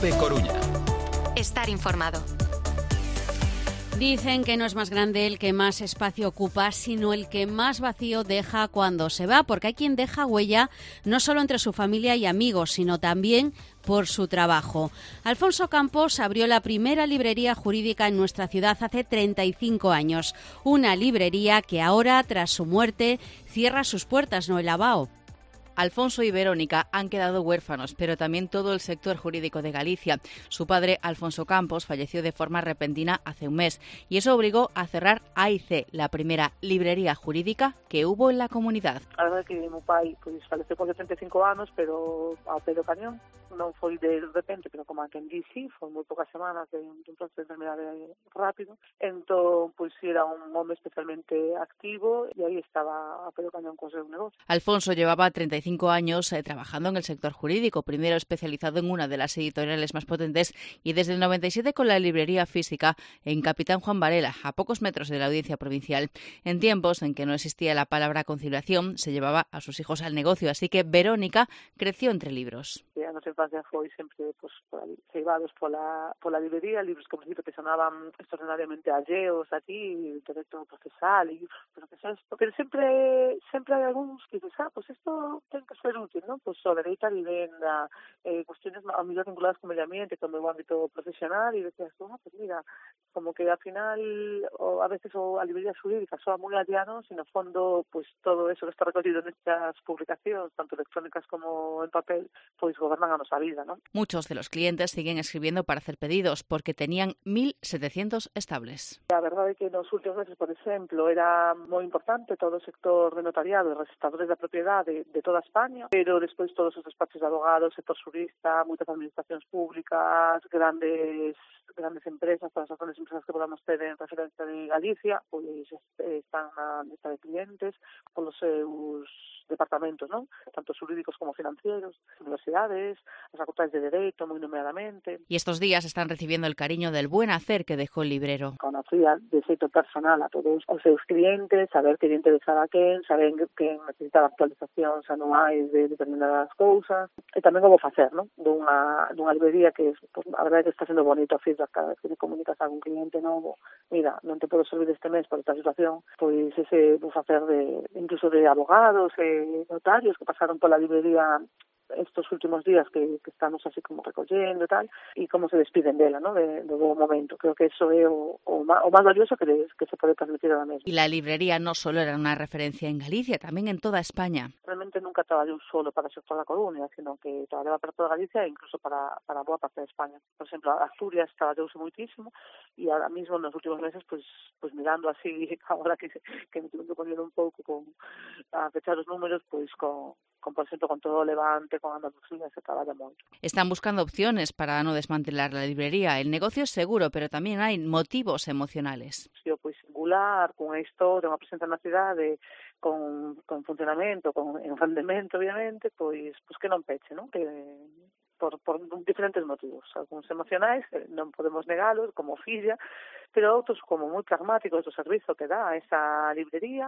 Cope Coruña. Estar informado. Dicen que no es más grande el que más espacio ocupa, sino el que más vacío deja cuando se va, porque hay quien deja huella no solo entre su familia y amigos, sino también por su trabajo. Alfonso Campos abrió la primera librería jurídica en nuestra ciudad hace 35 años. Una librería que ahora, tras su muerte, cierra sus puertas, Noel Abao. Alfonso y Verónica han quedado huérfanos, pero también todo el sector jurídico de Galicia. Su padre, Alfonso Campos, falleció de forma repentina hace un mes y eso obligó a cerrar A&C, la primera librería jurídica que hubo en la comunidad. A verdade que meu pai faleceu con 75 anos, pero ao pé do cañón. Non foi de repente, pero como a quen dixi, foi moi poucas semanas de un proceso de enfermedade rápido. Entón, era un home especialmente activo e aí estaba a pé do cañón con o seu negocio. Alfonso llevaba 35 años trabajando en el sector jurídico, primero especializado en una de las editoriales más potentes y desde el 97 con la librería física en Capitán Juan Varela, a pocos metros de la audiencia provincial. En tiempos en que no existía la palabra conciliación, se llevaba a sus hijos al negocio, así que Verónica creció entre libros. A nosa infancia foi sempre ceibados pola librería, libros que ao principio te sonaban extraordinariamente alleos a ti, derecho procesal, e pero que é isto? Pero sempre hai algúns que dices, isto ten que ser útil, non? O dereito a vivenda, cuestiones a mellor vinculadas con o medio ambiente, con o meu ámbito profesional, e decías, mira, como que ao final, a veces a librería xurídica soa moi aliano, e no fondo, todo eso que está recollido nestas publicacións, tanto electrónicas como en papel, gobernan a nosa vida, ¿no? Muchos de los clientes siguen escribiendo para hacer pedidos porque tenían 1.700 estables. A verdade é que nos últimos meses, por exemplo, era moi importante todo o sector de notariado e registradores da propiedade de toda España, pero despois todos os despachos de abogados, sector xurista, moitas administracións públicas, grandes empresas, todas as grandes empresas que podamos ter en referencia de Galicia, están na lista de clientes polos seus departamentos, non? Tanto xurídicos como financieros, universidades, as facultades de Dereito, moi nomeadamente. Y estos días están recibiendo el cariño del buen hacer que dejó el librero. Conocía de xeito personal a todos os seus clientes, saber que lle interesaba a quen, saber que necesitaba actualizacións anuais de determinadas cousas, e tamén como facer, non? Dunha librería que, a verdade é que está sendo bonito o feedback cada vez que me comunicas a algún cliente novo, mira, non te podo servir este mes por esta situación, ese vou facer incluso de abogados notarios que pasaron pola librería estos últimos días que estamos así como recollendo e tal, e como se despiden dela, ¿no? Do bo momento. Creo que eso é o máis valioso que se pode transmitir a la mesa. Y la librería no solo era una referencia en Galicia, tamén en toda España. Realmente nunca traballou solo para o sector da Coruña, sino que traballaba para toda Galicia e incluso para boa parte de España. Por exemplo, Asturias traballouse muitísimo e ahora mismo nos últimos meses, mirando así, agora que me estuve poniendo un pouco a fechar os números, por exemplo, con todo o Levante, con Andalucía, se traballa moito. Están buscando opciones para no desmantelar la librería. El negocio es seguro, pero también hay motivos emocionales. Singular, con a historia, unha presencia na cidade, con funcionamento, con rendemento, obviamente, que non peche, non? Que por diferentes motivos. Alguns emocionais, non podemos negalos, como filla, pero outros como moi pragmáticos do servizo que dá esa librería,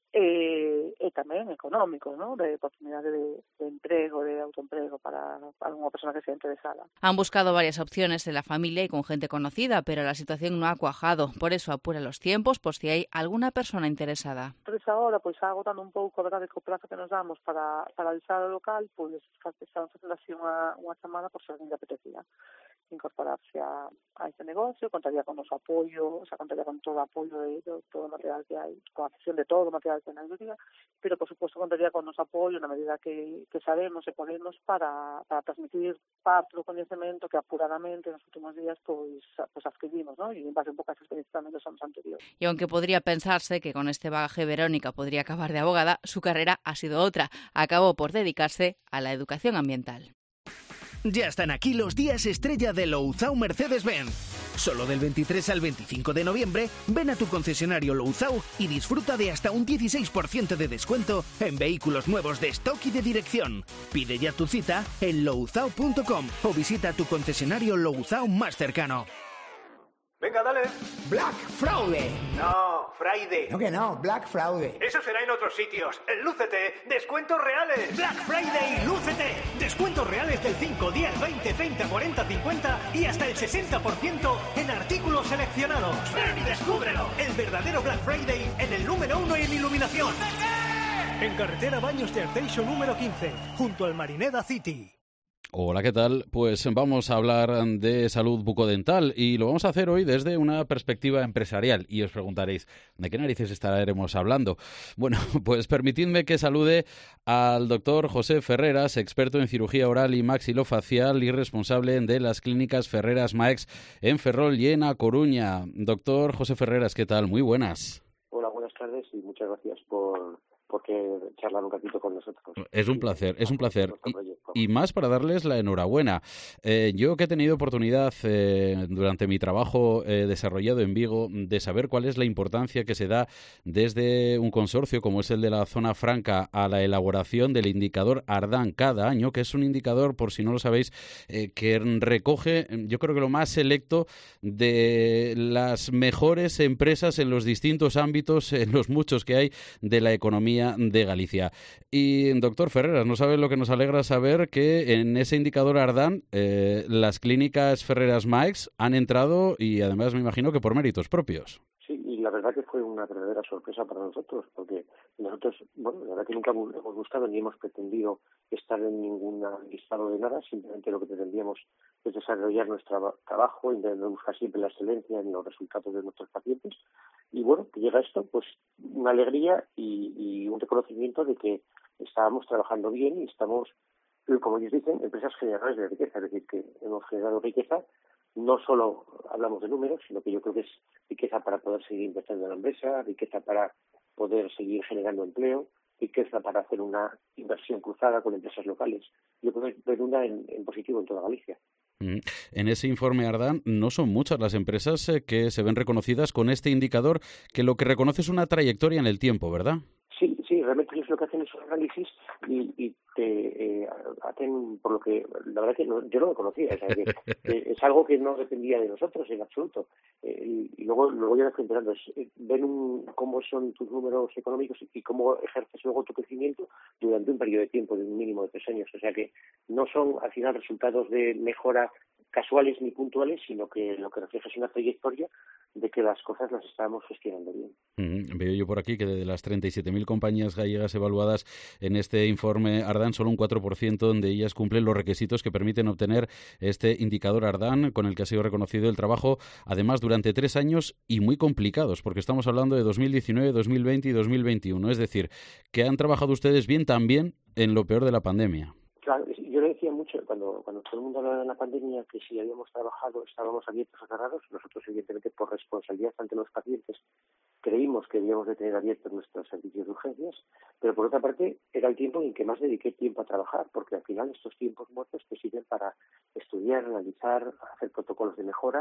e tamén económico, ¿no? De oportunidade de emprego, de autoemprego para unha persona que sea interesada. Han buscado varias opciones en la familia y con gente conocida, pero la situación no ha cuajado. Por eso apura los tiempos por si hay alguna persona interesada. Entonces ahora, agotando un pouco, verdade, co prazo que nos damos para avisar ao local, estamos facendo así unha chamada por se alguén que apetecía incorporarse a este negocio, contaría con noso apoio, contaría con todo o apoio de todo o material que hai, con a cesión de todo o material que hai na librería, pero por suposto contaría con noso apoio na medida que sabemos e podemos para transmitir parte do coñecemento que apuradamente nos últimos días adquirimos, ¿no? E en base un pouco a esa experiencia tamén dos anos anteriores. Y aunque podría pensarse que con este bagaje Verónica podría acabar de abogada, su carrera ha sido otra. Acabó por dedicarse a la educación ambiental. Ya están aquí los días estrella de Louzao Mercedes-Benz. Solo del 23 al 25 de noviembre, ven a tu concesionario Louzao y disfruta de hasta un 16% de descuento en vehículos nuevos de stock y de dirección. Pide ya tu cita en louzao.com o visita tu concesionario Louzao más cercano. Venga, dale. Black Friday. No. Friday. No que no, Black Friday. Eso será en otros sitios. Lúcete, descuentos reales. Black Friday, lúcete. Descuentos reales del 5, 10, 20, 30, 40, 50 y hasta el 60% en artículos seleccionados. Ven y descúbrelo. El verdadero Black Friday en el número 1 en iluminación. En carretera Baños de Arteixo número 15, junto al Marineda City. Hola, ¿qué tal? Pues vamos a hablar de salud bucodental y lo vamos a hacer hoy desde una perspectiva empresarial. Y os preguntaréis, ¿de qué narices estaremos hablando? Bueno, pues permitidme que salude al doctor José Ferreras, experto en cirugía oral y maxilofacial y responsable de las clínicas Ferreras Maex en Ferrol y en A Coruña. Doctor José Ferreras, ¿qué tal? Muy buenas. Hola, buenas tardes y muchas gracias por charlar un ratito con nosotros. Es un placer, es un placer. Y más para darles la enhorabuena. Yo que he tenido oportunidad durante mi trabajo desarrollado en Vigo de saber cuál es la importancia que se da desde un consorcio como es el de la Zona Franca a la elaboración del indicador Ardán cada año, que es un indicador, por si no lo sabéis, que recoge, yo creo que lo más selecto de las mejores empresas en los distintos ámbitos, en los muchos que hay de la economía de Galicia. Y doctor Ferreras, no sabe lo que nos alegra saber que en ese indicador Ardán las clínicas Ferreras Maex han entrado y además me imagino que por méritos propios. Sí, y la verdad que fue una verdadera sorpresa para nosotros, porque nosotros, bueno, la verdad que nunca hemos buscado ni hemos pretendido estar en ningún listado de nada, simplemente lo que pretendíamos es desarrollar nuestro trabajo, intentando buscar siempre la excelencia en los resultados de nuestros pacientes. Y bueno, que llega esto, pues una alegría y un reconocimiento de que estábamos trabajando bien y estamos, como ellos dicen, empresas generadores de riqueza, es decir, que hemos generado riqueza. No solo hablamos de números, sino que yo creo que es riqueza para poder seguir invirtiendo en la empresa, riqueza para poder seguir generando empleo, riqueza para hacer una inversión cruzada con empresas locales. Yo creo que redunda en positivo en toda Galicia. En ese informe Ardán no son muchas las empresas que se ven reconocidas con este indicador, que lo que reconoce es una trayectoria en el tiempo, ¿verdad? Sí, realmente ellos lo que hacen es un análisis y te hacen, por lo que la verdad que yo no lo conocía, o sea, que es algo que no dependía de nosotros en absoluto. Y luego ya me estoy enterando, ven cómo son tus números económicos y cómo ejerces luego tu crecimiento durante un periodo de tiempo de un mínimo de 3 años. O sea que no son al final resultados de mejora casuales ni puntuales, sino que lo que refleja es una trayectoria de que las cosas las estábamos gestionando bien. Veo yo por aquí que de las 37.000 compañías gallegas evaluadas en este informe Ardán, solo un 4% de ellas cumplen los requisitos que permiten obtener este indicador Ardán, con el que ha sido reconocido el trabajo, además durante 3 años y muy complicados, porque estamos hablando de 2019, 2020 y 2021. Es decir, que han trabajado ustedes bien también en lo peor de la pandemia. Claro, yo le decía mucho, cuando todo el mundo hablaba de la pandemia, que si habíamos trabajado, estábamos abiertos o cerrados. Nosotros, evidentemente, por responsabilidad ante los pacientes, creímos que debíamos de tener abiertos nuestros servicios de urgencias, pero por otra parte, era el tiempo en que más dediqué tiempo a trabajar, porque al final estos tiempos muertos te sirven para estudiar, analizar, hacer protocolos de mejora.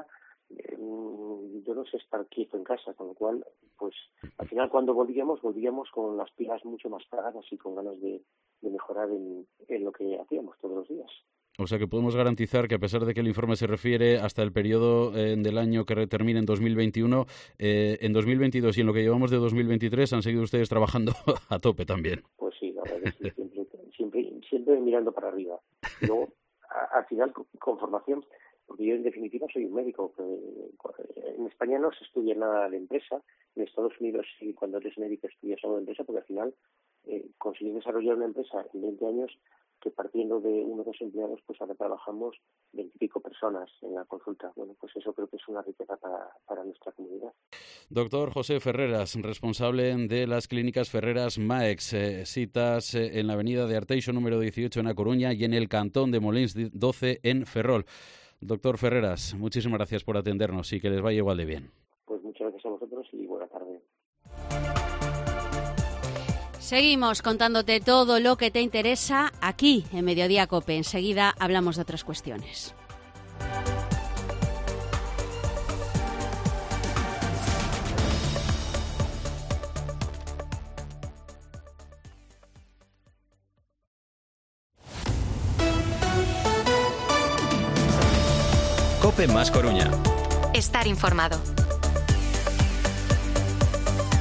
Yo no sé estar quieto en casa, con lo cual, pues al final cuando volvíamos con las pilas mucho más cargadas y con ganas de mejorar en lo que hacíamos todos los días. O sea que podemos garantizar que a pesar de que el informe se refiere hasta el periodo del año que termina en 2021, en 2022 y en lo que llevamos de 2023 han seguido ustedes trabajando a tope también. Pues sí, la verdad es que siempre mirando para arriba. Y luego, al final, con formación, porque yo en definitiva soy un médico. En España no se estudia nada de empresa, en Estados Unidos sí, cuando eres médico estudias algo de empresa, porque al final conseguir desarrollar una empresa en 20 años que partiendo de 1 o 2 empleados, pues ahora trabajamos 20 y pico personas en la consulta. Bueno, pues eso creo que es una riqueza para nuestra comunidad. Doctor José Ferreras, responsable de las clínicas Ferreras Maex, citas en la avenida de Arteixo número 18 en A Coruña y en el cantón de Molins 12 en Ferrol. Doctor Ferreras, muchísimas gracias por atendernos y que les vaya igual de bien. Pues muchas gracias a vosotros y buena tarde. Seguimos contándote todo lo que te interesa aquí en Mediodía COPE. Enseguida hablamos de otras cuestiones. COPE más Coruña. Estar informado.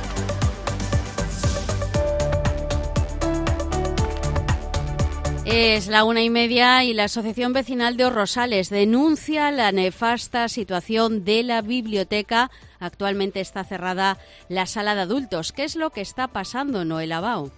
Es la 1:30 y la Asociación Vecinal de Os Rosales denuncia la nefasta situación de la biblioteca. Actualmente está cerrada la sala de adultos. ¿Qué es lo que está pasando, Noel Abao?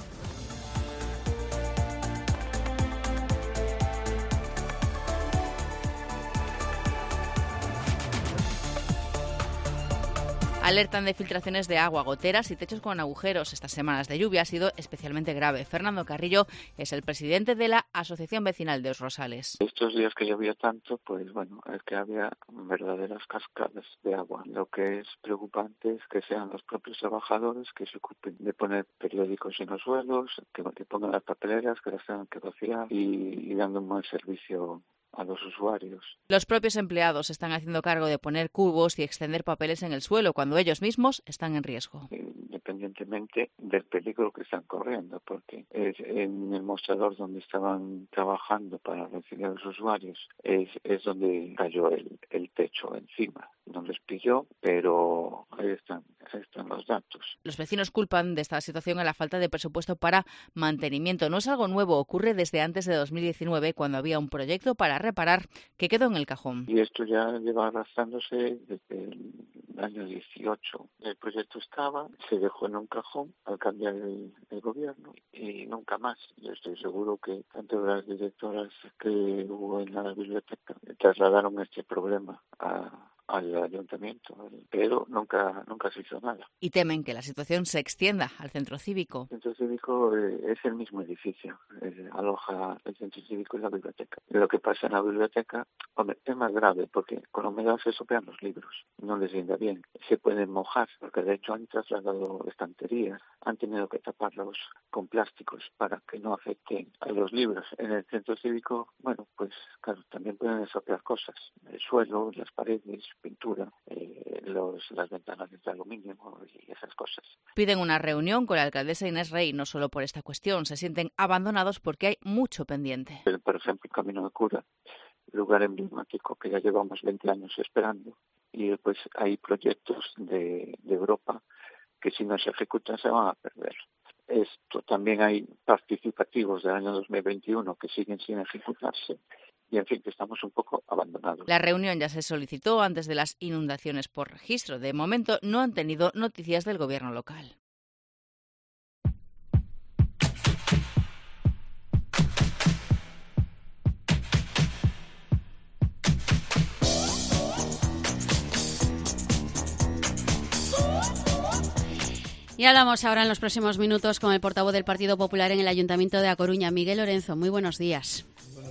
Alertan de filtraciones de agua, goteras y techos con agujeros. Estas semanas de lluvia ha sido especialmente grave. Fernando Carrillo es el presidente de la Asociación Vecinal de Os Rosales. Estos días que llovía tanto, pues bueno, es que había verdaderas cascadas de agua. Lo que es preocupante es que sean los propios trabajadores que se ocupen de poner periódicos en los suelos, que pongan las papeleras, que las tengan que vaciar y dando un buen servicio a los usuarios. Los propios empleados se están haciendo cargo de poner cubos y extender papeles en el suelo cuando ellos mismos están en riesgo. Independientemente del peligro que están corriendo, porque es en el mostrador donde estaban trabajando para recibir a los usuarios, es donde cayó el techo encima. No les pilló, pero ahí están los datos. Los vecinos culpan de esta situación a la falta de presupuesto para mantenimiento. No es algo nuevo, ocurre desde antes de 2019, cuando había un proyecto para reparar que quedó en el cajón. Y esto ya lleva arrastrándose desde el año 18. El proyecto estaba, se dejó en un cajón al cambiar el gobierno y nunca más. Yo estoy seguro que tanto las directoras que hubo en la biblioteca trasladaron este problema al ayuntamiento, pero nunca se hizo nada. Y temen que la situación se extienda al centro cívico. El centro cívico es el mismo edificio, aloja el centro cívico y la biblioteca. Lo que pasa en la biblioteca, hombre, es más grave porque con la humedad se sopean los libros, no les viene bien. Se pueden mojar, porque de hecho han trasladado estanterías, han tenido que taparlos con plásticos para que no afecten a los libros. En el centro cívico, bueno, pues claro, también pueden sopear cosas, el suelo, las paredes, pintura, las ventanas de aluminio y esas cosas. Piden una reunión con la alcaldesa Inés Rey, no solo por esta cuestión, se sienten abandonados porque hay mucho pendiente. Por ejemplo, el Camino de Cura, lugar emblemático que ya llevamos 20 años esperando, y pues hay proyectos de Europa que si no se ejecutan se van a perder. Esto también hay participativos del año 2021 que siguen sin ejecutarse. Y en fin, que estamos un poco abandonados. La reunión ya se solicitó antes de las inundaciones por registro. De momento no han tenido noticias del gobierno local. Y hablamos ahora en los próximos minutos con el portavoz del Partido Popular en el Ayuntamiento de A Coruña, Miguel Lorenzo. Muy buenos días.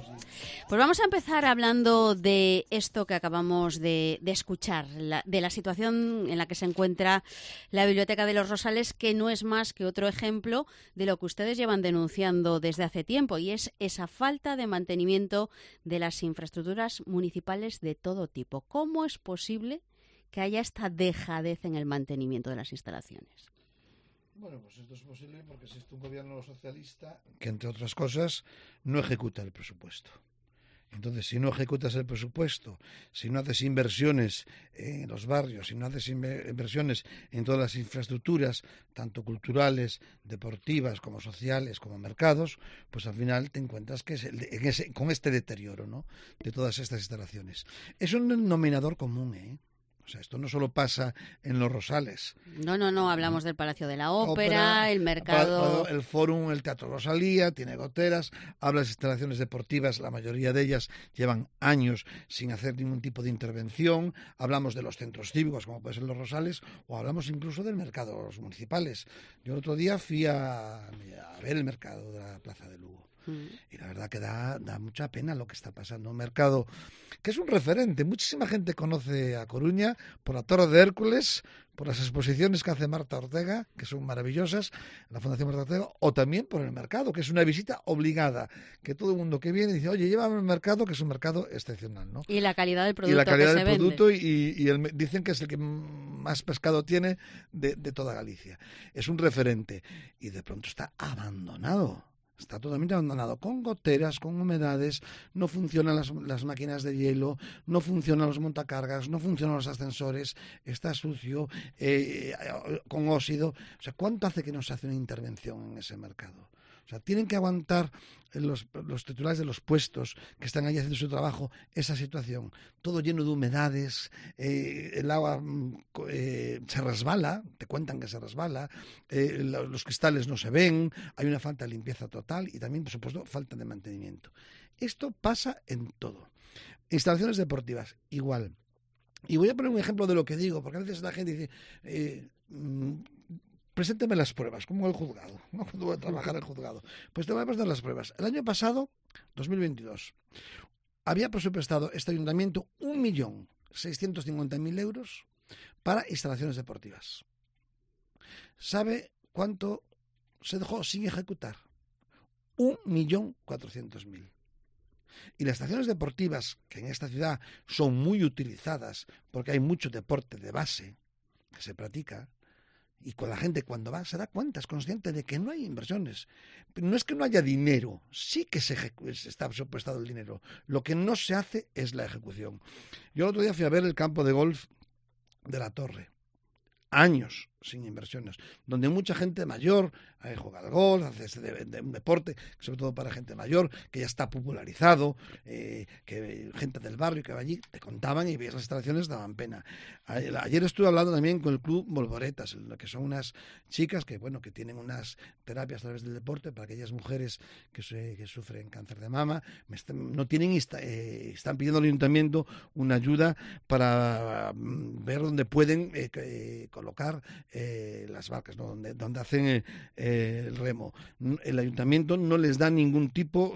Pues vamos a empezar hablando de esto que acabamos de escuchar, de la situación en la que se encuentra la Biblioteca de los Rosales, que no es más que otro ejemplo de lo que ustedes llevan denunciando desde hace tiempo, y es esa falta de mantenimiento de las infraestructuras municipales de todo tipo. ¿Cómo es posible que haya esta dejadez en el mantenimiento de las instalaciones? Bueno, pues esto es posible porque existe un gobierno socialista que, entre otras cosas, no ejecuta el presupuesto. Entonces, si no ejecutas el presupuesto, si no haces inversiones en los barrios, si no haces inversiones en todas las infraestructuras, tanto culturales, deportivas, como sociales, como mercados, pues al final te encuentras que con este deterioro, ¿no?, de todas estas instalaciones. Es un denominador común, ¿eh? O sea, esto no solo pasa en Los Rosales. No, hablamos del Palacio de la Ópera, el mercado... El Fórum, el Teatro Rosalía, tiene goteras, habla de instalaciones deportivas, la mayoría de ellas llevan años sin hacer ningún tipo de intervención, hablamos de los centros cívicos, como puede ser Los Rosales, o hablamos incluso del mercado de los municipales. Yo el otro día fui a ver el mercado de la Plaza de Lugo. Y la verdad que da mucha pena lo que está pasando. Un mercado que es un referente. Muchísima gente conoce a Coruña por la Torre de Hércules, por las exposiciones que hace Marta Ortega, que son maravillosas, la Fundación Marta Ortega, o también por el mercado, que es una visita obligada, que todo el mundo que viene dice, oye, llévame al mercado, que es un mercado excepcional, ¿no? Y la calidad del producto. Y la calidad del producto, dicen que es el que más pescado tiene de toda Galicia. Es un referente. Y de pronto está abandonado. Está totalmente abandonado, con goteras, con humedades, no funcionan las máquinas de hielo, no funcionan los montacargas, no funcionan los ascensores, está sucio, con óxido. O sea, ¿cuánto hace que no se hace una intervención en ese mercado? O O sea, tienen que aguantar los titulares de los puestos que están allí haciendo su trabajo esa situación. Todo lleno de humedades, el agua se resbala, te cuentan que se resbala, los cristales no se ven, hay una falta de limpieza total y también, por supuesto, falta de mantenimiento. Esto pasa en todo. Instalaciones deportivas, igual. Y voy a poner un ejemplo de lo que digo, porque a veces la gente dice... presénteme las pruebas, como el juzgado, ¿no? Cuando voy a trabajar en el juzgado. Pues te voy a presentar las pruebas. El año pasado, 2022, había presupuestado este ayuntamiento 1.650.000 euros para instalaciones deportivas. ¿Sabe cuánto se dejó sin ejecutar? 1.400.000. Y las estaciones deportivas, que en esta ciudad son muy utilizadas porque hay mucho deporte de base que se practica, y con la gente cuando va se da cuenta, es consciente de que no hay inversiones. No es que no haya dinero, sí que se está presupuestado el dinero. Lo que no se hace es la ejecución. Yo el otro día fui a ver el campo de golf de La Torre. Años sin inversiones, donde mucha gente mayor juega al golf, hace un deporte, sobre todo para gente mayor, que ya está popularizado, que gente del barrio que va allí, te contaban y veías las instalaciones, daban pena. Ayer estuve hablando también con el Club Volvoretas, que son unas chicas que tienen unas terapias a través del deporte para aquellas mujeres que sufren cáncer de mama, están pidiendo al ayuntamiento una ayuda para ver dónde pueden colocar las barcas, ¿no? donde hacen el remo. El ayuntamiento no les da ningún tipo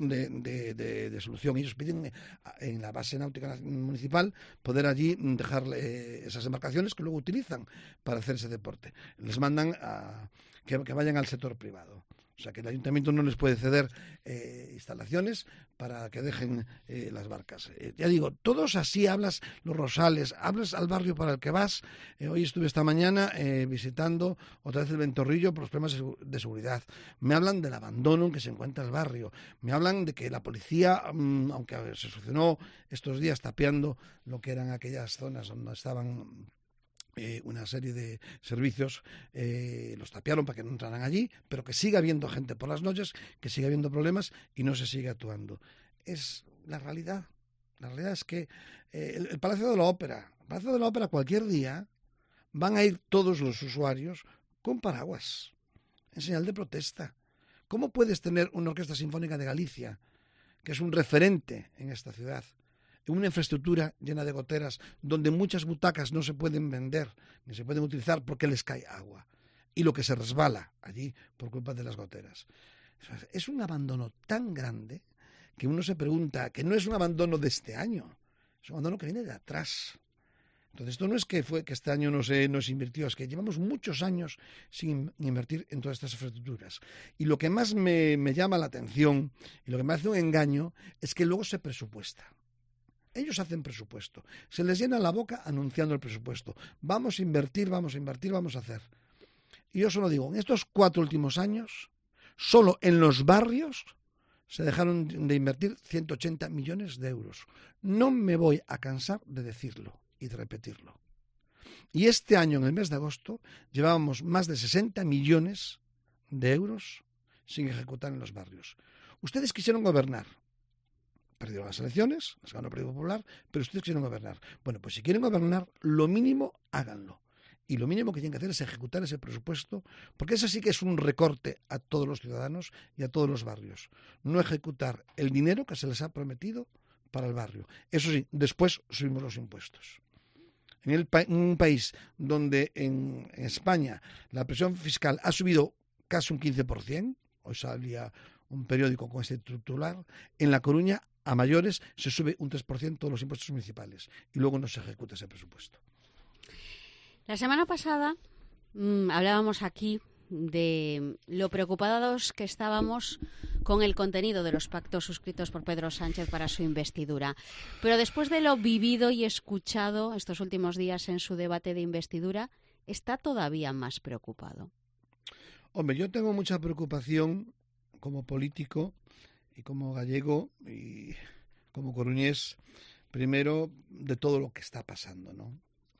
de solución. Ellos piden en la base náutica municipal poder allí dejar esas embarcaciones que luego utilizan para hacer ese deporte. Les mandan que vayan al sector privado. O sea, que el ayuntamiento no les puede ceder instalaciones para que dejen las barcas. Ya digo, todos así hablas los Rosales, hablas al barrio para el que vas. Hoy estuve esta mañana visitando otra vez el Ventorrillo por los problemas de seguridad. Me hablan del abandono en que se encuentra el barrio. Me hablan de que la policía, aunque se solucionó estos días tapeando lo que eran aquellas zonas donde estaban... una serie de servicios los tapiaron para que no entraran allí, pero que siga habiendo gente por las noches, que siga habiendo problemas y no se sigue actuando. Es la realidad. La realidad es que el Palacio de la Ópera, cualquier día van a ir todos los usuarios con paraguas, en señal de protesta. ¿Cómo puedes tener una Orquesta Sinfónica de Galicia, que es un referente en esta ciudad, en una infraestructura llena de goteras donde muchas butacas no se pueden vender ni se pueden utilizar porque les cae agua y lo que se resbala allí por culpa de las goteras? Es un abandono tan grande que uno se pregunta, que no es un abandono de este año, es un abandono que viene de atrás. Entonces esto no es que este año no se invirtió, es que llevamos muchos años sin invertir en todas estas infraestructuras. Y lo que más me llama la atención y lo que me hace un engaño es que luego se presupuesta. Ellos hacen presupuesto. Se les llena la boca anunciando el presupuesto. Vamos a invertir, vamos a hacer. Y yo solo digo, en estos 4 últimos años, solo en los barrios se dejaron de invertir 180 millones de euros. No me voy a cansar de decirlo y de repetirlo. Y este año, en el mes de agosto, llevábamos más de 60 millones de euros sin ejecutar en los barrios. Ustedes quisieron gobernar. Perdieron las elecciones, las ganó el Partido Popular, pero ustedes quisieron gobernar. Bueno, pues si quieren gobernar, lo mínimo, háganlo. Y lo mínimo que tienen que hacer es ejecutar ese presupuesto, porque ese sí que es un recorte a todos los ciudadanos y a todos los barrios. No ejecutar el dinero que se les ha prometido para el barrio. Eso sí, después subimos los impuestos. En un país donde en España la presión fiscal ha subido casi un 15%, hoy salía un periódico con este titular, en La Coruña a mayores se sube un 3% todos los impuestos municipales y luego no se ejecuta ese presupuesto. La semana pasada hablábamos aquí de lo preocupados que estábamos con el contenido de los pactos suscritos por Pedro Sánchez para su investidura. Pero después de lo vivido y escuchado estos últimos días en su debate de investidura, ¿está todavía más preocupado? Hombre, yo tengo mucha preocupación como político y como gallego y como coruñés, primero de todo lo que está pasando, ¿no?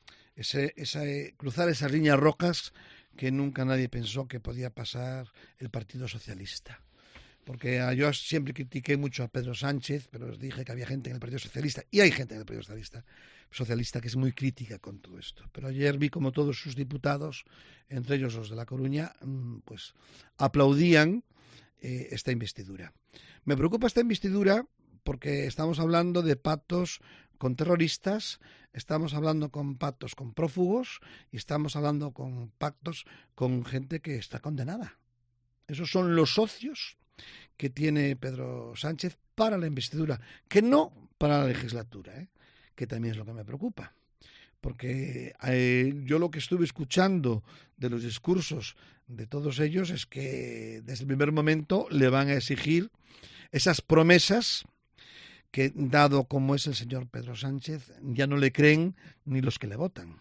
Cruzar esas líneas rojas que nunca nadie pensó que podía pasar el Partido Socialista. porque yo siempre critiqué mucho a Pedro Sánchez, pero os dije que había gente en el Partido Socialista, y hay gente en el Partido Socialista que es muy crítica con todo esto. Pero ayer vi como todos sus diputados, entre ellos los de La Coruña, pues aplaudían esta investidura. Me preocupa esta investidura porque estamos hablando de pactos con terroristas, estamos hablando con pactos con prófugos y estamos hablando con pactos con gente que está condenada. Esos son los socios que tiene Pedro Sánchez para la investidura, que no para la legislatura, que también es lo que me preocupa. Porque yo lo que estuve escuchando de los discursos de todos ellos es que desde el primer momento le van a exigir esas promesas que, dado como es el señor Pedro Sánchez, ya no le creen ni los que le votan,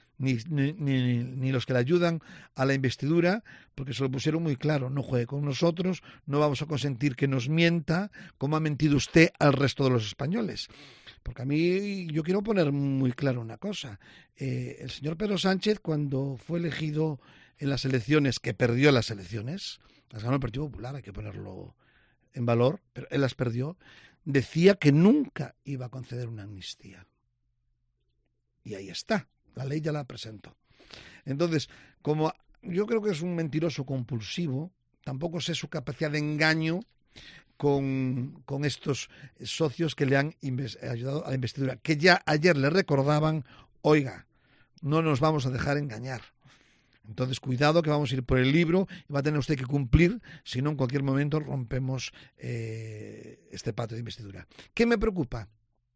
ni los que le ayudan a la investidura, porque se lo pusieron muy claro: no juegue con nosotros, no vamos a consentir que nos mienta como ha mentido usted al resto de los españoles. Porque a mí, yo quiero poner muy claro una cosa: el señor Pedro Sánchez, cuando fue elegido en las elecciones, que perdió las elecciones, las ganó el Partido Popular, hay que ponerlo en valor, pero él las perdió, decía que nunca iba a conceder una amnistía. Y ahí está, la ley ya la presentó. Entonces, como yo creo que es un mentiroso compulsivo, tampoco sé su capacidad de engaño con estos socios que le han ayudado a la investidura, que ya ayer le recordaban: oiga, no nos vamos a dejar engañar. Entonces, cuidado, que vamos a ir por el libro y va a tener usted que cumplir, si no, en cualquier momento rompemos este pacto de investidura. ¿Qué me preocupa?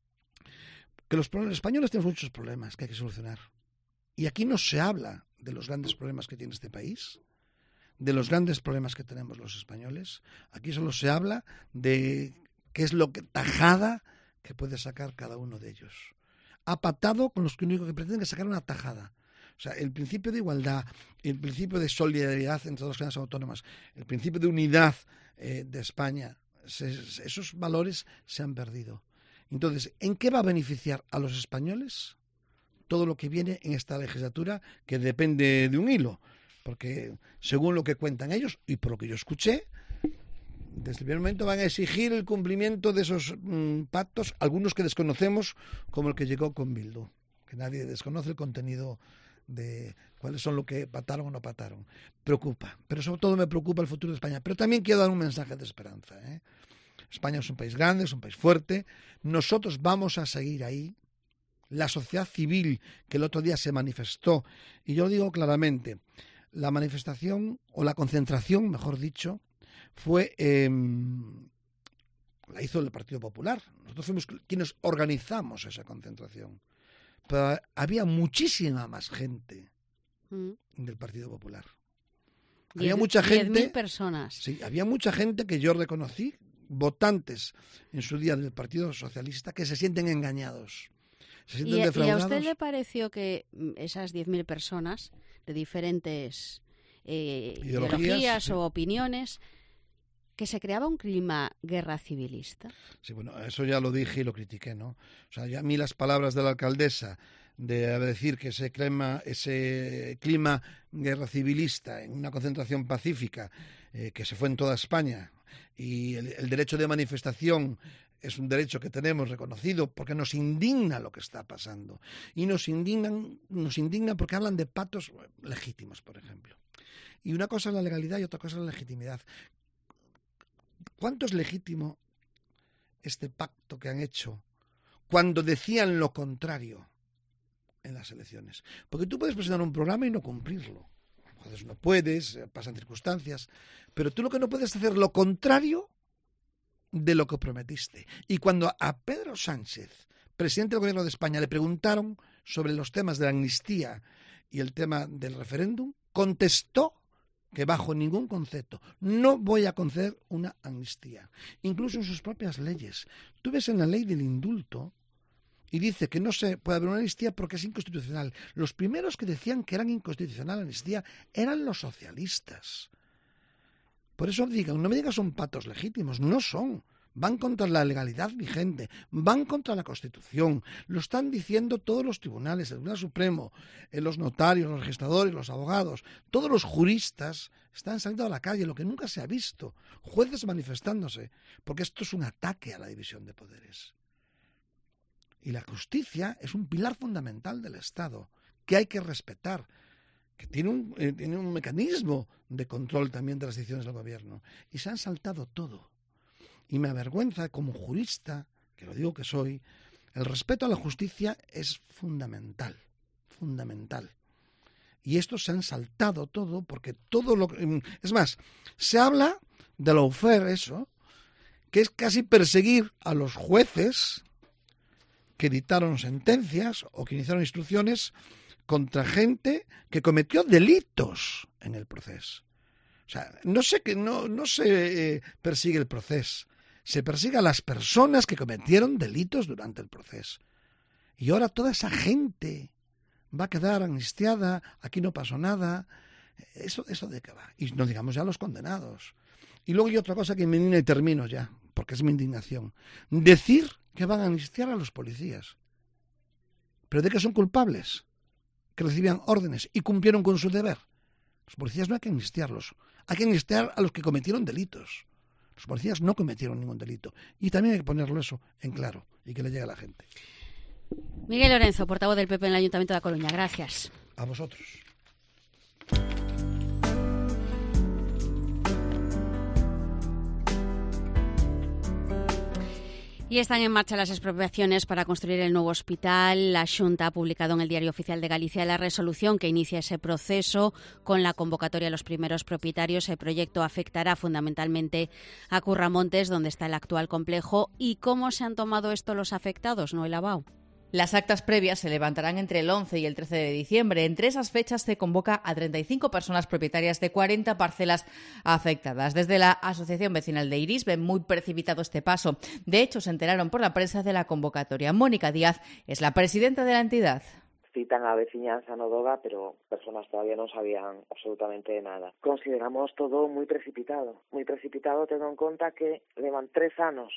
Que los españoles tenemos muchos problemas que hay que solucionar. Y aquí no se habla de los grandes problemas que tiene este país, de los grandes problemas que tenemos los españoles. Aquí solo se habla de qué es lo que tajada que puede sacar cada uno de ellos. Ha pactado con los que único que pretenden es sacar una tajada. O sea, el principio de igualdad, el principio de solidaridad entre las comunidades autónomas, el principio de unidad de España, esos valores se han perdido. Entonces, ¿en qué va a beneficiar a los españoles todo lo que viene en esta legislatura, que depende de un hilo? Porque según lo que cuentan ellos, y por lo que yo escuché, desde el primer momento van a exigir el cumplimiento de esos pactos, algunos que desconocemos, como el que llegó con Bildu, que nadie desconoce el contenido de cuáles son lo que pactaron o no pactaron. Preocupa, pero sobre todo me preocupa el futuro de España. Pero también quiero dar un mensaje de esperanza. España es un país grande, es un país fuerte. Nosotros vamos a seguir ahí. La sociedad civil, que el otro día se manifestó, y yo lo digo claramente, la manifestación, o la concentración, mejor dicho, fue la hizo el Partido Popular. Nosotros fuimos quienes organizamos esa concentración. Pero había muchísima más gente del Partido Popular. Había mucha gente, 10.000 personas. Sí, había mucha gente que yo reconocí, votantes en su día del Partido Socialista, que se sienten engañados, se sienten defraudados. ¿Y a usted le pareció que esas 10.000 personas de diferentes ideologías o opiniones, que se creaba un clima guerra civilista? Sí, bueno, eso ya lo dije y lo critiqué, ¿no? O sea, ya a mí las palabras de la alcaldesa de decir que ese clima guerra civilista en una concentración pacífica que se fue en toda España, y el derecho de manifestación es un derecho que tenemos reconocido porque nos indigna lo que está pasando. Y nos indigna porque hablan de pactos legítimos, por ejemplo. Y una cosa es la legalidad y otra cosa es la legitimidad. ¿Cuánto es legítimo este pacto que han hecho cuando decían lo contrario en las elecciones? Porque tú puedes presentar un programa y no cumplirlo. Entonces no puedes, pasan circunstancias, pero tú lo que no puedes es hacer lo contrario de lo que prometiste. Y cuando a Pedro Sánchez, presidente del Gobierno de España, le preguntaron sobre los temas de la amnistía y el tema del referéndum, contestó que bajo ningún concepto no voy a conceder una amnistía. Incluso en sus propias leyes. Tú ves en la ley del indulto y dice que no se puede haber una amnistía porque es inconstitucional. Los primeros que decían que eran inconstitucional la amnistía eran los socialistas. Por eso no me digas son pactos legítimos, no son. van contra la legalidad vigente, van contra la Constitución. Lo están diciendo todos los tribunales, el Tribunal Supremo, los notarios, los registradores, los abogados, todos los juristas están saliendo a la calle, lo que nunca se ha visto. Jueces manifestándose, porque esto es un ataque a la división de poderes. Y la justicia es un pilar fundamental del Estado, que hay que respetar, que tiene un mecanismo de control también de las decisiones del gobierno. Y se han saltado todo. Y me avergüenza como jurista, que lo digo que soy, el respeto a la justicia es fundamental, fundamental. Y estos se han saltado todo porque todo lo... Es más, se habla de lawfare, eso, que es casi perseguir a los jueces que dictaron sentencias o que iniciaron instrucciones contra gente que cometió delitos en el proceso. O sea, no se persigue el proceso, se persigue a las personas que cometieron delitos durante el proceso. Y ahora toda esa gente va a quedar amnistiada, aquí no pasó nada. ¿Eso de qué va? Y no digamos ya los condenados. Y luego hay otra cosa que me indigna y termino ya, porque es mi indignación. Decir que van a amnistiar a los policías. ¿Pero de qué son culpables? Que recibían órdenes y cumplieron con su deber. Los policías no hay que amnistiarlos. Hay que amnistiar a los que cometieron delitos. Los policías no cometieron ningún delito. Y también hay que ponerlo eso en claro y que le llegue a la gente. Miguel Lorenzo, portavoz del PP en el Ayuntamiento de A Coruña. Gracias. A vosotros. Y están en marcha las expropiaciones para construir el nuevo hospital. La Xunta ha publicado en el Diario Oficial de Galicia la resolución que inicia ese proceso con la convocatoria a los primeros propietarios. El proyecto afectará fundamentalmente a Curramontes, donde está el actual complejo. ¿Y cómo se han tomado esto los afectados, Noel Abao? Las actas previas se levantarán entre el 11 y el 13 de diciembre. Entre esas fechas se convoca a 35 personas propietarias de 40 parcelas afectadas. Desde la Asociación Vecinal de Iris ven muy precipitado este paso. De hecho, se enteraron por la prensa de la convocatoria. Mónica Díaz es la presidenta de la entidad. Citan a veciñanza no Doga, pero personas todavía non sabían absolutamente nada. Consideramos todo moi precipitado tendo en conta que levan 3 anos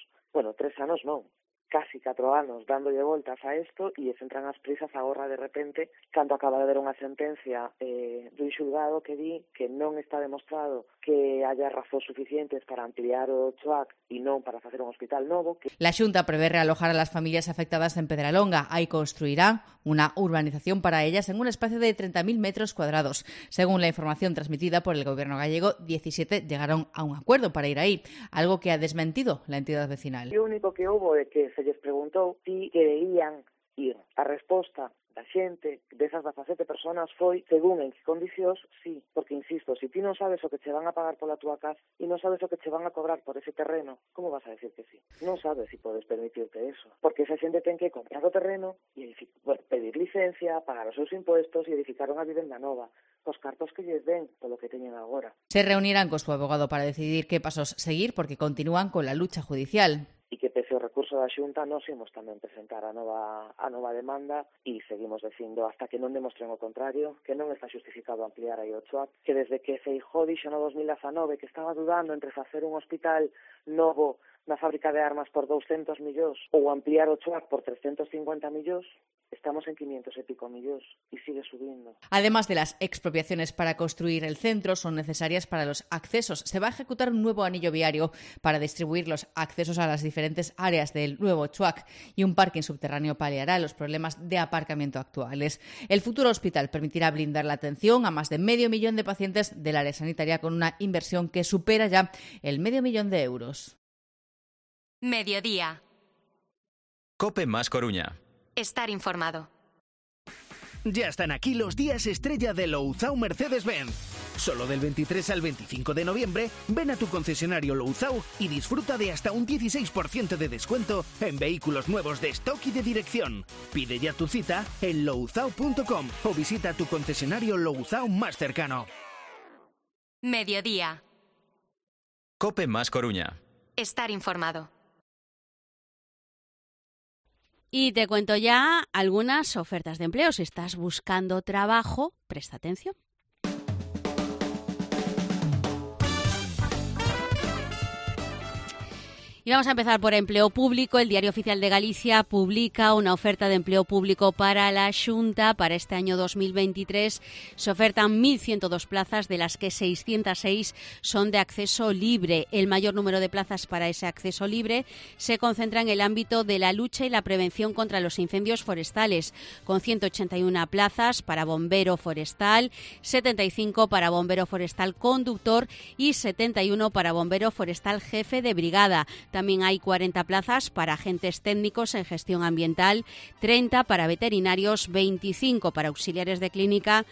non, casi 4 anos dándolle voltas a isto e se entran as prisas agora de repente cando acaba de haber unha sentencia dun xulgado que di que non está demostrado que haya razóns suficientes para ampliar o CHOAC e non para facer un hospital novo. La Xunta prevé realojar a las familias afectadas en Pedralonga. Ahí construirá una urbanización para ellas en un espacio de 30.000 metros cuadrados. Según la información transmitida por el gobierno gallego, 17 llegaron a un acuerdo para ir ahí, algo que ha desmentido la entidad vecinal. Lo único que hubo é que se lles preguntou si querían ir. A resposta da xente, desas 17 personas, foi según en que condicións, sí, porque insisto, se ti non sabes o que che van a pagar pola túa casa e non sabes o que che van a cobrar por ese terreno, como vas a decir que sí? Non sabes se podes permitirte eso, porque esa xente ten que comprar o terreno e pedir licencia, pagar os seus impuestos e edificar unha vivenda nova, os cartos que lles den polo que teñen agora. Se reunirán con su abogado para decidir qué pasos seguir, porque continúan con la lucha judicial. E que pese ao recurso da Xunta nos imos tamén presentar a nova demanda e seguimos dicindo hasta que non demostren o contrario, que non está justificado ampliar aí o CHOAC, que desde que Feijóo dixo no 2019 que estaba dudando entre facer un hospital novo na fábrica de armas por 200 millóns ou ampliar o CHOAC por 350 millóns, estamos en 500 e pico millóns y sigue subiendo. Además de las expropiaciones para construir el centro, son necesarias para los accesos. Se va a ejecutar un nuevo anillo viario para distribuir los accesos a las diferentes áreas del nuevo CHOAC y un parking subterráneo paliará los problemas de aparcamiento actuales. El futuro hospital permitirá blindar la atención a más de 500.000 de pacientes del área sanitaria con una inversión que supera ya el 500.000 de euros. Mediodía. COPE más Coruña. Estar informado. Ya están aquí los días estrella de Louzao Mercedes-Benz. Solo del 23 al 25 de noviembre, ven a tu concesionario Louzao y disfruta de hasta un 16% de descuento en vehículos nuevos de stock y de dirección. Pide ya tu cita en louzao.com o visita tu concesionario Louzao más cercano. Mediodía. COPE más Coruña. Estar informado. Y te cuento ya algunas ofertas de empleo. Si estás buscando trabajo, presta atención. Y Y vamos a empezar por empleo público. El Diario Oficial de Galicia publica una oferta de empleo público para la Xunta para este año 2023. Se ofertan 1.102 plazas, de las que 606 son de acceso libre. El mayor número de plazas para ese acceso libre se concentra en el ámbito de la lucha y la prevención contra los incendios forestales, con 181 plazas para bombero forestal, 75 para bombero forestal conductor y 71 para bombero forestal jefe de brigada. También hay 40 plazas para agentes técnicos en gestión ambiental, 30 para veterinarios, 25 para auxiliares de clínica,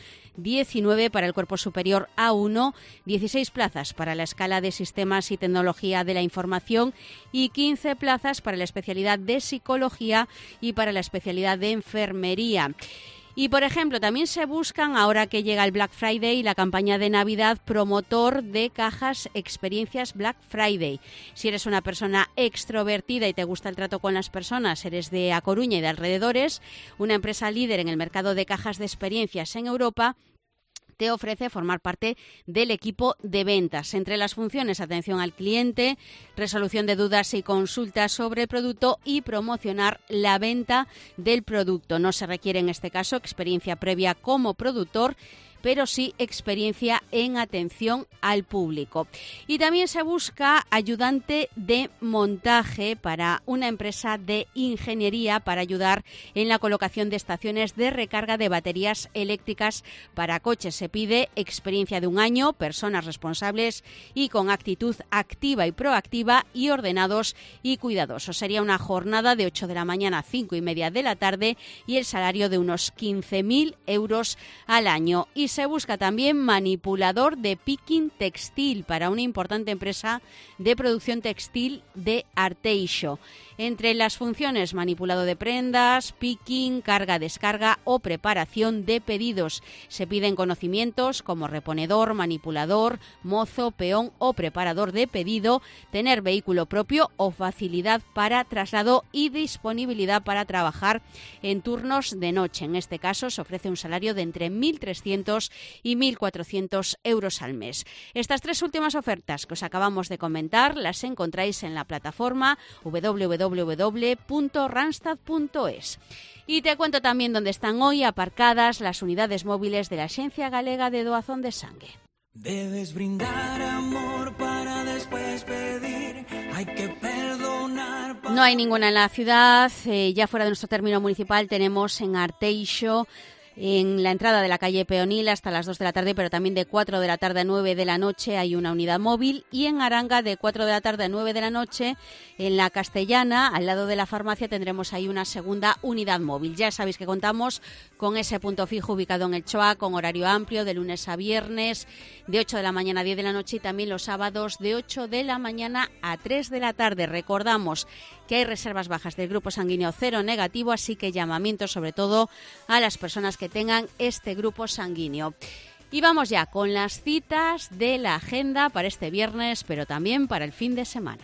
19 para el Cuerpo Superior A1, 16 plazas para la escala de Sistemas y Tecnología de la Información y 15 plazas para la especialidad de Psicología y para la especialidad de Enfermería. Y, por ejemplo, también se buscan, ahora que llega el Black Friday y la campaña de Navidad, promotor de cajas experiencias Black Friday. Si eres una persona extrovertida y te gusta el trato con las personas, eres de A Coruña y de alrededores, una empresa líder en el mercado de cajas de experiencias en Europa te ofrece formar parte del equipo de ventas. Entre las funciones, atención al cliente, resolución de dudas y consultas sobre el producto y promocionar la venta del producto. No se requiere en este caso experiencia previa como productor, pero sí experiencia en atención al público. Y también se busca ayudante de montaje para una empresa de ingeniería para ayudar en la colocación de estaciones de recarga de baterías eléctricas para coches. Se pide experiencia de 1 año, personas responsables y con actitud activa y proactiva y ordenados y cuidadosos. Sería una jornada de 8 de la mañana a 5:30 de la tarde y el salario de unos 15.000 euros al año. Y se busca también manipulador de picking textil para una importante empresa de producción textil de Arteixo. Entre las funciones, manipulado de prendas, picking, carga, descarga o preparación de pedidos. Se piden conocimientos como reponedor, manipulador, mozo, peón o preparador de pedido, tener vehículo propio o facilidad para traslado y disponibilidad para trabajar en turnos de noche. En este caso se ofrece un salario de entre 1.300 y 1.400 euros al mes. Estas 3 últimas ofertas que os acabamos de comentar las encontráis en la plataforma www.randstad.es. Y te cuento también dónde están hoy aparcadas las unidades móviles de la Axencia Galega de Doazón de Sangue. Debes brindar amor para después pedir, hay que perdonar. No hay ninguna en la ciudad, ya fuera de nuestro término municipal tenemos en Arteixo, en la entrada de la calle Peonil hasta las 2 de la tarde, pero también de 4 de la tarde a 9 de la noche hay una unidad móvil, y en Aranga de 4 de la tarde a 9 de la noche en la Castellana, al lado de la farmacia, tendremos ahí una segunda unidad móvil. Ya sabéis que contamos con ese punto fijo ubicado en el Choa, con horario amplio de lunes a viernes, de 8 de la mañana a 10 de la noche, y también los sábados de 8 de la mañana a 3 de la tarde. Recordamos que hay reservas bajas del grupo sanguíneo cero negativo, así que llamamiento sobre todo a las personas que tengan este grupo sanguíneo. Y vamos ya con las citas de la agenda para este viernes, pero también para el fin de semana.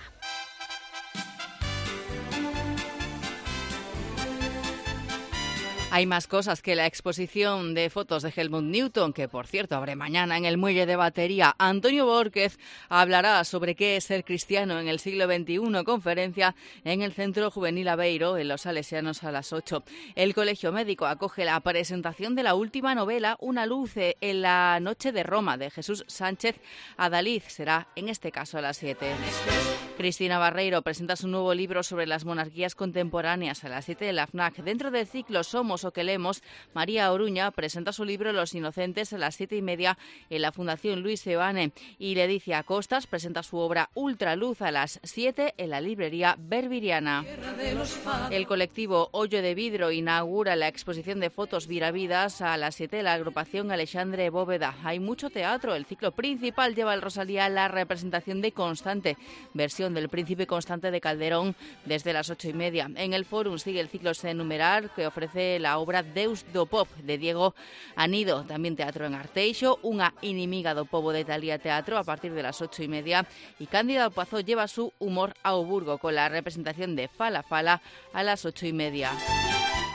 Hay más cosas que la exposición de fotos de Helmut Newton, que por cierto abre mañana en el Muelle de Batería. Antonio Bórquez hablará sobre qué es ser cristiano en el siglo XXI, conferencia en el Centro Juvenil Aveiro, en Los Salesianos, a las 8. El Colegio Médico acoge la presentación de la última novela, Una luz en la noche de Roma, de Jesús Sánchez Adalid. Será en este caso a las 7. Cristina Barreiro presenta su nuevo libro sobre las monarquías contemporáneas a las 7 de la FNAC. Dentro del ciclo Somos o que leemos, María Oruña presenta su libro Los Inocentes a las 7:30 en la Fundación Luis Seoane, y Leticia Costas presenta su obra Ultraluz a las 7 en la librería Berbiriana. El colectivo Hoyo de Vidro inaugura la exposición de fotos Viravidas a las 7 de la agrupación Alexandre Bóveda. Hay mucho teatro. El ciclo principal lleva al Rosalía la representación de Constante, versión del Príncipe Constante de Calderón, desde las 8:30. En el Fórum sigue el ciclo Sen Numerar, que ofrece la obra Deus do Pop de Diego Anido. También teatro en Arteixo, Unha inimiga do pobo de Talía Teatro a partir de las 8:30, y Cándida Pazo lleva su humor ao Burgo con la representación de Fala Fala a las 8:30.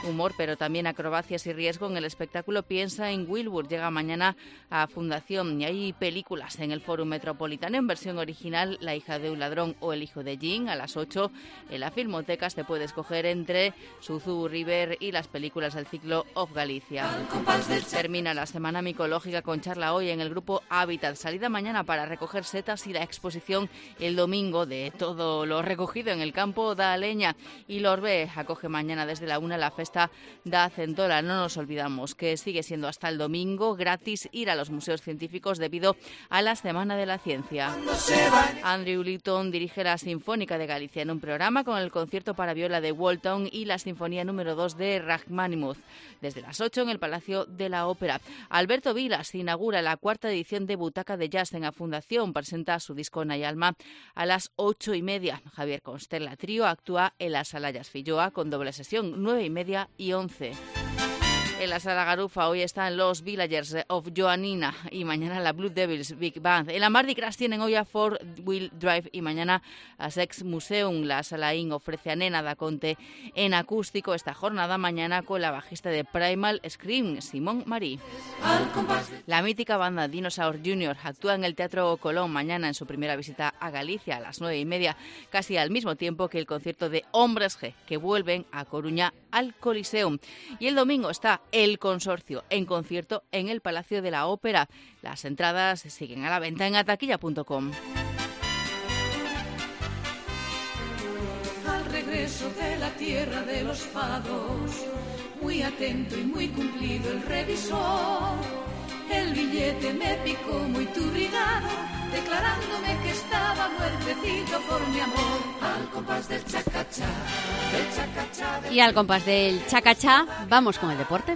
Humor, pero también acrobacias y riesgo en el espectáculo Piensa en Wilbur. Llega mañana a Fundación y hay películas en el Fórum Metropolitano en versión original, La hija de un ladrón o El hijo de Jin, a las 8. En la Filmoteca se puede escoger entre Suzu River y las películas del ciclo Of Galicia. Termina la semana micológica con charla hoy en el grupo Hábitat. Salida mañana para recoger setas y la exposición el domingo de todo lo recogido en el campo da leña. Y Lorbe acoge mañana desde la 1 la festa da Centola. No nos olvidamos que sigue siendo hasta el domingo gratis ir a los museos científicos debido a la Semana de la Ciencia. Andrew Litton dirige la Sinfónica de Galicia en un programa con el concierto para viola de Walton y la Sinfonía número 2 de Rachmaninoff. Desde las 8 en el Palacio de la Ópera. Alberto Vilas inaugura la 4ª edición de Butaca de Jazz en la Fundación. Presenta su disco Nayalma a las 8:30. Javier Constella Trío actúa en la Sala Jazz Filloa con doble sesión, 9:30 y 11. En la Sala Garufa hoy están los Villagers of Joanina y mañana la Blue Devils Big Band. En la Mardi Gras tienen hoy a Four Wheel Drive y mañana a Sex Museum. La Sala In ofrece a Nena da Conte en acústico esta jornada mañana con la bajista de Primal Scream, Simón Marí. La mítica banda Dinosaur Jr. actúa en el Teatro Colón mañana en su primera visita a Galicia a las 9:30, casi al mismo tiempo que el concierto de Hombres G, que vuelven a Coruña al Coliseum. Y el domingo está El Consorcio en concierto en el Palacio de la Ópera. Las entradas siguen a la venta en ataquilla.com. Al regreso de la tierra de los fados, muy atento y muy cumplido el revisor, el billete me picó muy turbinado, declarándome que estaba muertecito por mi amor. Al compás del chacachá, del chacachá. Y al compás del chacachá, vamos con el deporte.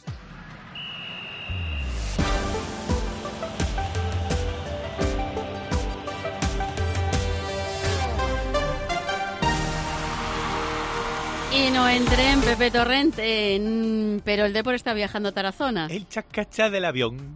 Y no entré en Pepe Torrente, pero el Depor está viajando a Tarazona. El chacachá del avión.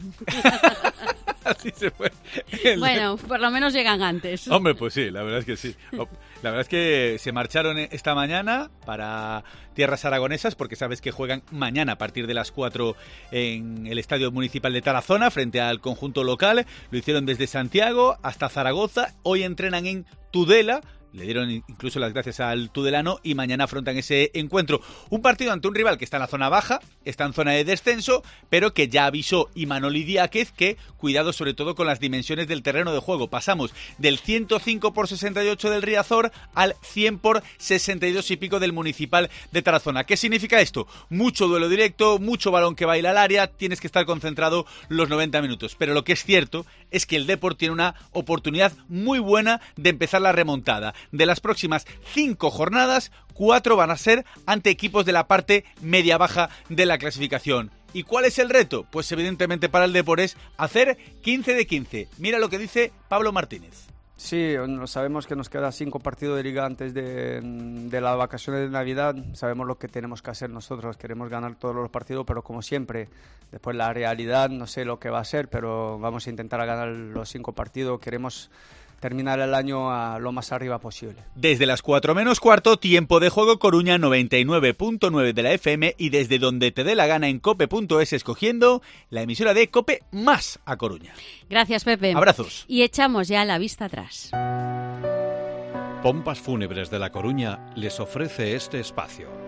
Así se fue. Bueno, por lo menos llegan antes. Hombre, pues sí, la verdad es que sí. La verdad es que se marcharon esta mañana para tierras aragonesas porque sabes que juegan mañana a partir de las 4 en el Estadio Municipal de Tarazona frente al conjunto local. Lo hicieron desde Santiago hasta Zaragoza. Hoy entrenan en Tudela. Le dieron incluso las gracias al tudelano y mañana afrontan ese encuentro. Un partido ante un rival que está en la zona baja, está en zona de descenso, pero que ya avisó Imanol Idiáquez que cuidado sobre todo con las dimensiones del terreno de juego. Pasamos del 105/68 del Riazor al 100/62 y pico del Municipal de Tarazona. ¿Qué significa esto? Mucho duelo directo, mucho balón que baila al área, tienes que estar concentrado los 90 minutos. Pero lo que es cierto es que el Depor tiene una oportunidad muy buena de empezar la remontada. De las próximas 5 jornadas, 4 van a ser ante equipos de la parte media-baja de la clasificación. ¿Y cuál es el reto? Pues evidentemente para el Depor es hacer 15 de 15. Mira lo que dice Pablo Martínez. Sí, sabemos que nos queda 5 partidos de liga antes de las vacaciones de Navidad. Sabemos lo que tenemos que hacer nosotros. Queremos ganar todos los partidos, pero como siempre, después la realidad no sé lo que va a ser, pero vamos a intentar ganar los 5 partidos. Queremos terminar el año a lo más arriba posible. Desde las 4 menos cuarto, tiempo de juego Coruña 99.9 de la FM y desde donde te dé la gana en cope.es escogiendo la emisora de Cope más a Coruña. Gracias, Pepe. Abrazos. Y echamos ya la vista atrás. Pompas Fúnebres de La Coruña les ofrece este espacio.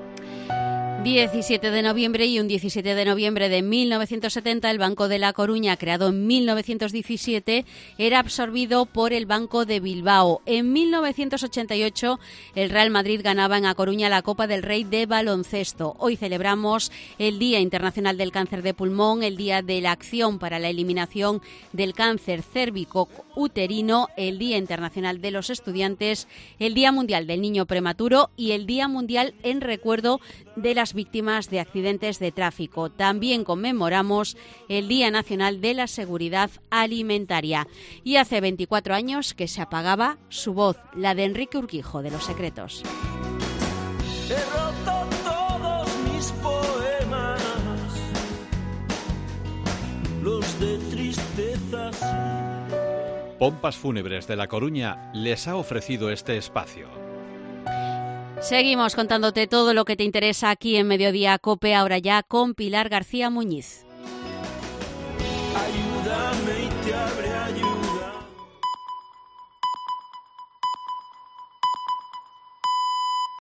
17 de noviembre y un 17 de noviembre de 1970 el Banco de La Coruña, creado en 1917, era absorbido por el Banco de Bilbao. En 1988 el Real Madrid ganaba en A Coruña la Copa del Rey de baloncesto. Hoy celebramos el Día Internacional del Cáncer de Pulmón, el Día de la Acción para la Eliminación del Cáncer Cérvico-Uterino, el Día Internacional de los Estudiantes, el Día Mundial del Niño Prematuro y el Día Mundial en recuerdo de las víctimas de accidentes de tráfico. También conmemoramos el Día Nacional de la Seguridad Alimentaria. Y hace 24 años que se apagaba su voz, la de Enrique Urquijo, de Los Secretos. He roto todos mis poemas, los de tristezas. Pompas Fúnebres de La Coruña les ha ofrecido este espacio. Seguimos contándote todo lo que te interesa aquí en Mediodía COPE, ahora ya con Pilar García Muñiz.